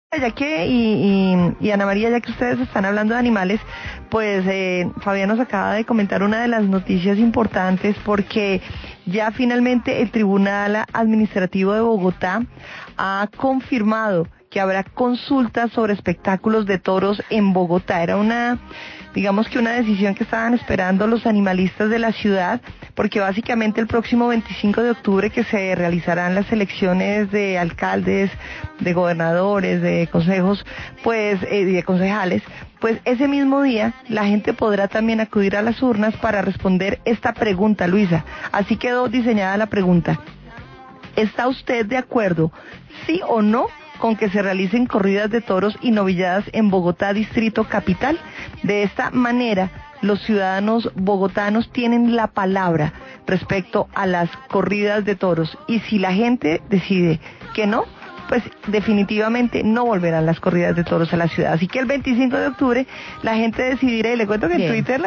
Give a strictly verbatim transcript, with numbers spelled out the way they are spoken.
Ya que, y, y, y Ana María, ya que ustedes están hablando de animales, pues eh, Fabián nos acaba de comentar una de las noticias importantes porque ya finalmente el Tribunal Administrativo de Bogotá ha confirmado que habrá consultas sobre espectáculos de toros en Bogotá. Era una, digamos que una decisión que estaban esperando los animalistas de la ciudad, porque básicamente el próximo veinticinco de octubre que se realizarán las elecciones de alcaldes, de gobernadores, de consejos, pues, eh, de concejales, pues ese mismo día la gente podrá también acudir a las urnas para responder esta pregunta, Luisa. Así quedó diseñada la pregunta. ¿Está usted de acuerdo, sí o no, con que se realicen corridas de toros y novilladas en Bogotá, Distrito Capital? De esta manera, los ciudadanos bogotanos tienen la palabra respecto a las corridas de toros. Y si la gente decide que no, pues definitivamente no volverán las corridas de toros a la ciudad. Así que el veinticinco de octubre la gente decidirá, y le cuento que en Bien. Twitter